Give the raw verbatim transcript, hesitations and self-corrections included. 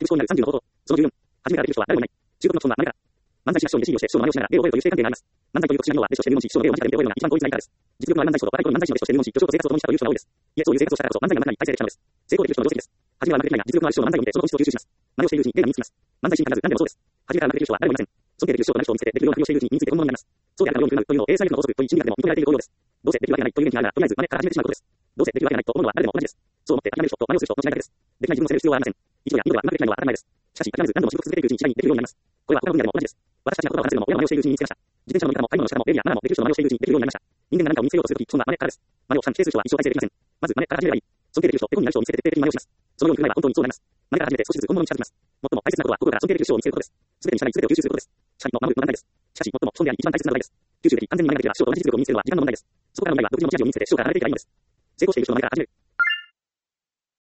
考になるさんじゅうの方法。そのじゅうよん。初めからできる人は誰もいない。中国の基本は誰か。漫才師が師匠に弟子入りをして、師匠の真似をしながら、芸を覚えるという師弟関係があります。漫才という特殊なものは、弟子として入門し、師匠の芸を間近で見て覚えるのが一番効率なやり方です。実力のある漫才師と若い頃の漫才師の弟子として入門し、巨匠と生活を共にしたという人が多いです。いえ、そういう生活をしたからこそ、漫才が漫才に大成できたのです。成功できる人の定石です。初めはうまくできないが、実力のある師匠の漫才を見て、その本質を吸収します。真似をしているうちに芸が身につきます。漫才師に限らず何でもそうです。初めからうまくできる人は誰もいません。尊敬できる師匠となる人を見つけて、できるようなふりをしているうちに身について本物になります。そうであるかのように振る舞うというのを英才力の法則という心理学でも認められている要領です。どうせできるわけがないという元気があるが、とりあえず真似から始めてしまうことです。どうせできるわけがないと思うのは誰でも同じです。そう思って諦める人と真似をする人と違いだけです。できない自分を責める必要はありません。一度や二度はうまくできないのは当たり前です。しかし、諦めず何度も仕事を続けているうちに次第にできるようになります。これは他の分野でも同じです。私たちが言葉を話せるのも親の真似をしているうちに身につけました。自転車の乗り方も買い物の仕方も料理やマナーもできる人の真似をしているうちにできるようになりました。人間が何かを見つけようとするとき、基本は真似からです。真似をたくさん否定する人は一生大成できません。まず真似から始めればいい。尊敬できる人、手本になる人を見つけて徹底的に真似をします。そのように振る舞えば本当にそうなります。真似から始めて少しずつ本物に近づきます。最も大切なことは心から尊敬できる人を見つけることです。すべてに従い全てを吸収することです。しかし、守るのが難題です。しかし、最も基本であり一番大切な課題です。吸収でき、完全に真似ができれば師匠と同じ実力を身につけるのは時間の問題です。そこから問題は独自の持ち味を身につけて師匠から離れていけばいいのです。成功している人の真似から始める。